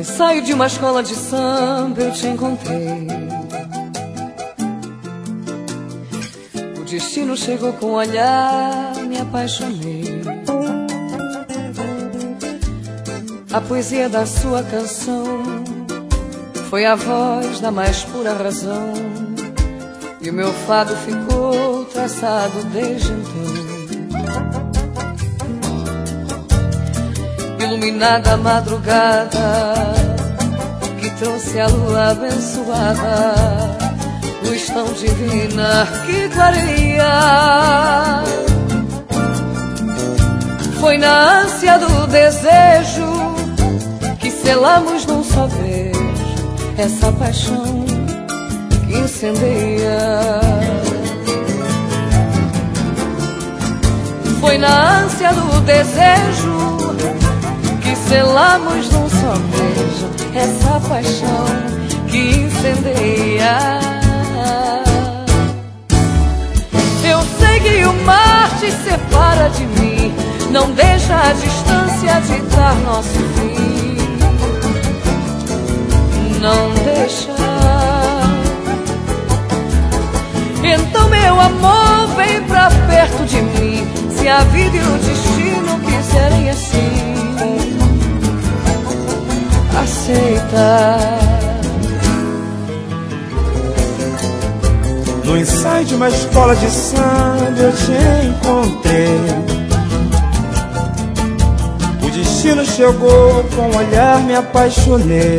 ensaio de uma escola de samba eu te encontrei. O destino chegou com o olhar, me apaixonei. A poesia da sua canção foi a voz da mais pura razão, e o meu fado ficou traçado desde então. Iluminada a madrugada que trouxe a lua abençoada, luz tão divina que clareia. Foi na ânsia do desejo que selamos num só beijo essa paixão que incendeia. Foi na ânsia do desejo que selamos num só beijo essa paixão que incendeia. Eu sei que o mar te separa de mim, não deixa a distância ditar nosso fim. Não deixa. Então meu amor, vem pra perto de mim, se a vida e o destino quiserem assim. Aceita. No ensaio de uma escola de samba eu te encontrei. O destino chegou, com um olhar me apaixonei.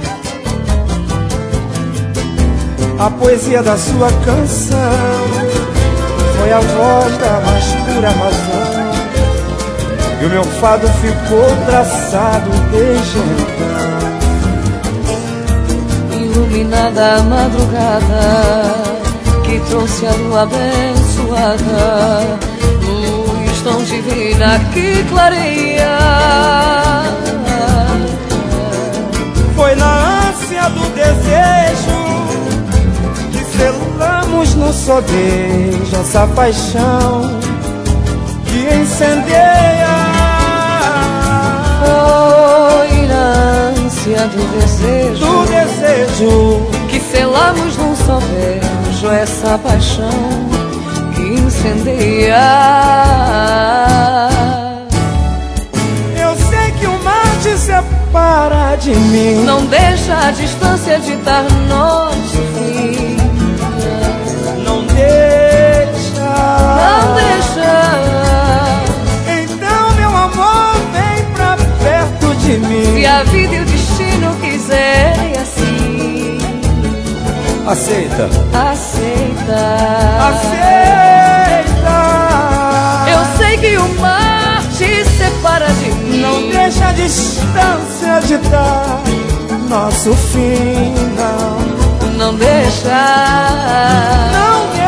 A poesia da sua canção foi a voz da mais pura razão, e o meu fado ficou traçado desde então. Iluminada a madrugada que trouxe a lua abençoada, luz tão divina que clareia. Foi na ânsia do desejo que selamos num só beijo essa paixão que incendeia. Foi na ânsia do desejo que selamos num só beijo essa paixão que incendeia. Eu sei que o mar te separa de mim, não deixa a distância ditar nosso fim. Não deixa. Não deixa. Então meu amor, vem pra perto de mim, se a vida e o destino quiserem assim. Aceita. Aceita. Aceita. Eu sei que o mar te separa de mim, não deixa a distância ditar nosso fim, não. Não deixa. Não deixa.